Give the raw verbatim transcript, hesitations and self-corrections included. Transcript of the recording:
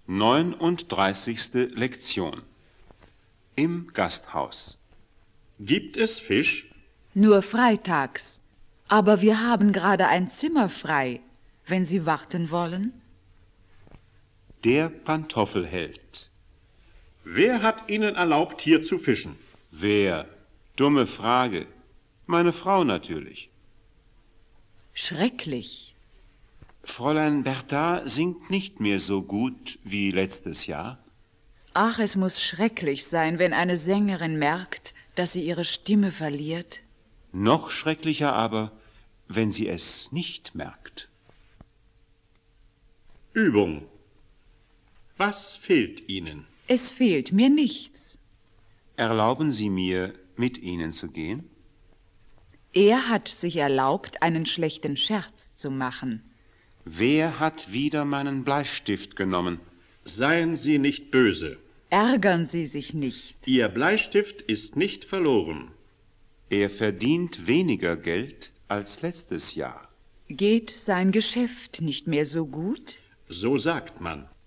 neununddreißigste Lektion. Im Gasthaus. Gibt es Fisch? Nur freitags. Aber wir haben gerade ein Zimmer frei, wenn Sie warten wollen. Der Pantoffelheld. Wer hat Ihnen erlaubt, hier zu fischen? Wer? Dumme Frage. Meine Frau natürlich. Schrecklich. Fräulein Bertha singt nicht mehr so gut wie letztes Jahr. Ach, es muss schrecklich sein, wenn eine Sängerin merkt, dass sie ihre Stimme verliert. Noch schrecklicher aber, wenn sie es nicht merkt. Übung. Was fehlt Ihnen? Es fehlt mir nichts. Erlauben Sie mir, mit Ihnen zu gehen? Er hat sich erlaubt, einen schlechten Scherz zu machen. Wer hat wieder meinen Bleistift genommen? Seien Sie nicht böse. Ärgern Sie sich nicht. Ihr Bleistift ist nicht verloren. Er verdient weniger Geld als letztes Jahr. Geht sein Geschäft nicht mehr so gut? So sagt man.